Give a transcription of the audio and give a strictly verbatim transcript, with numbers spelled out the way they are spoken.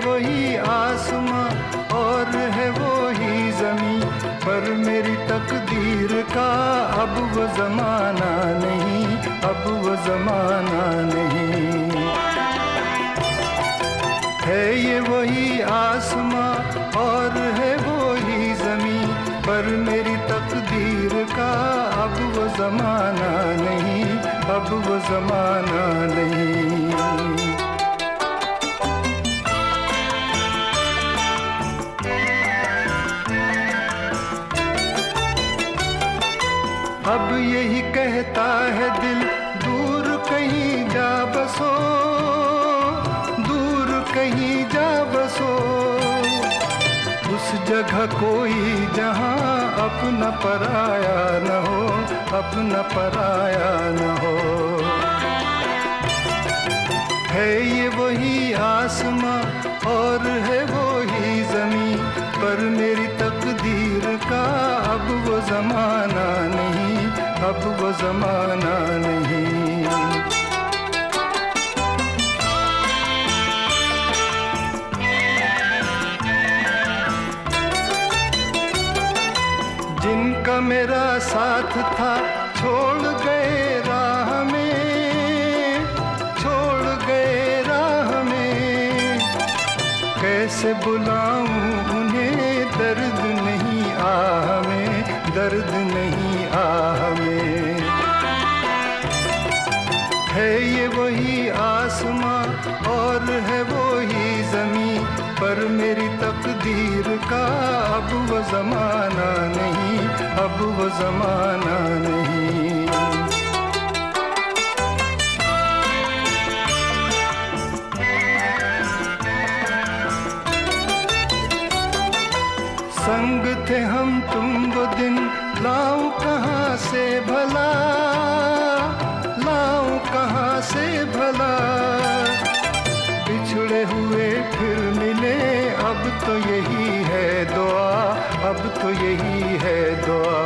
वही आसमां और है वही ज़मीं, पर मेरी तकदीर का अब वो ज़माना नहीं, अब वो ज़माना नहीं। है ये वही आसमां और है वही ज़मीं, पर मेरी तकदीर का अब वो ज़माना नहीं, अब वो ज़माना नहीं। अब यही कहता है दिल दूर कहीं जा बसो, दूर कहीं जा बसो, उस जगह कोई जहां अपना पराया न हो, अपना पराया न हो। है ये वही आसमां और है वही ज़मीं, पर मेरी तकदीर का अब वो ज़माना नहीं, अब वो ज़माना नहीं। जिनका मेरा साथ था छोड़ गए राह में, छोड़ गए राह में, कैसे बुलाऊं उन्हें, दर्द नहीं आह में, दर्द नहीं आह में। है ये वही आसमां और है वही ज़मीं, पर मेरी तकदीर का अब वो ज़माना नहीं, अब वो ज़माना नहीं। संग थे हम तुम वो दिन, लाऊं कहाँ से भला, लाऊं कहाँ से भला। बिछड़े हुए फिर मिले, अब तो यही है दुआ, अब तो यही है दुआ।